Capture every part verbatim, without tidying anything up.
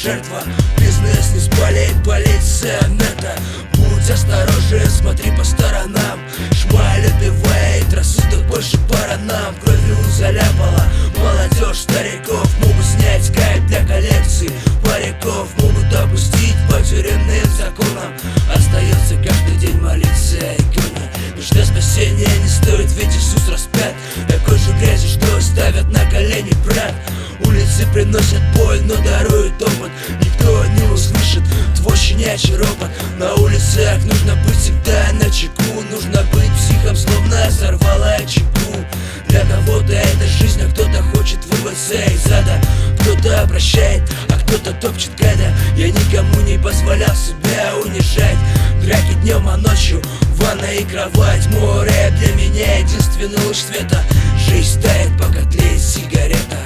жертва. Бизнес не спалит, полиция мета. Будь осторожен, смотри по сторонам. Шмаль убивает, рассудок больше пора нам. Кровью заляпала молодежь, стариков могут снять скайп для коллекции. Париков могут опустить по тюремным законам. Остается каждый день молиться иконе. Нужда спасения не стоит, ведь Иисус распят. Такой же грязи, что ставят на колени брат. Улицы приносят боль, но даруют опыт. Никто не услышит твой щенячий ропот. На улицах нужно быть всегда начеку. Нужно быть психом, словно сорвала чеку. Для кого-то это жизнь, а кто-то хочет вырваться из ада. Кто-то прощает, а кто-то топчет гада. Я никому не позволял себя унижать. Драки днем, а ночью ванна и кровать. Море для меня единственный луч света. Жизнь тает, пока тлеет сигарета.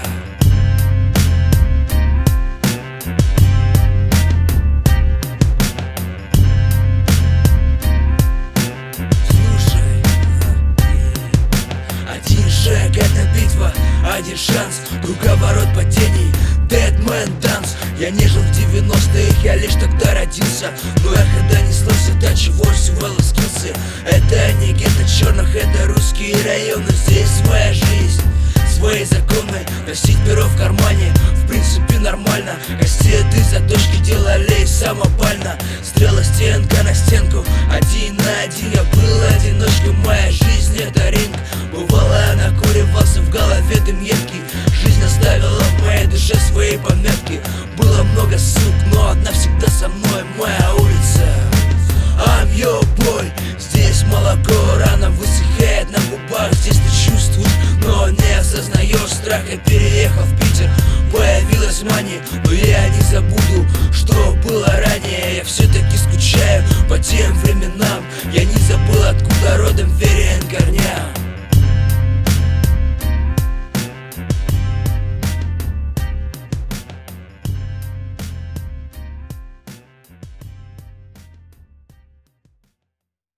Это битва, один шанс, круговорот падений, Deadman Dance. Я не жил в девяностых, я лишь тогда родился. Но эхо донеслось, до чего всего лоскился. Это не гетто черных, это русские районы. Здесь своя жизнь, свои законы. Носить перо в кармане, в принципе нормально. Кастеты, заточки делали самопально. Стрела стенка на стенку, один на один. Я был одиночкой, моя жизнь это ринг. Бывало, накуривался, в голове дым едкий. Жизнь оставила в моей душе свои пометки. Было много сук, но одна всегда со мной. Моя улица, I'm your boy. Здесь молоко рано высыхает на губах. Здесь ты чувствуешь, но не осознаешь. Страх, я переехал в Питер, появилась мания. Но я не забуду, что было ранее. Я все-таки скучаю по тем временам.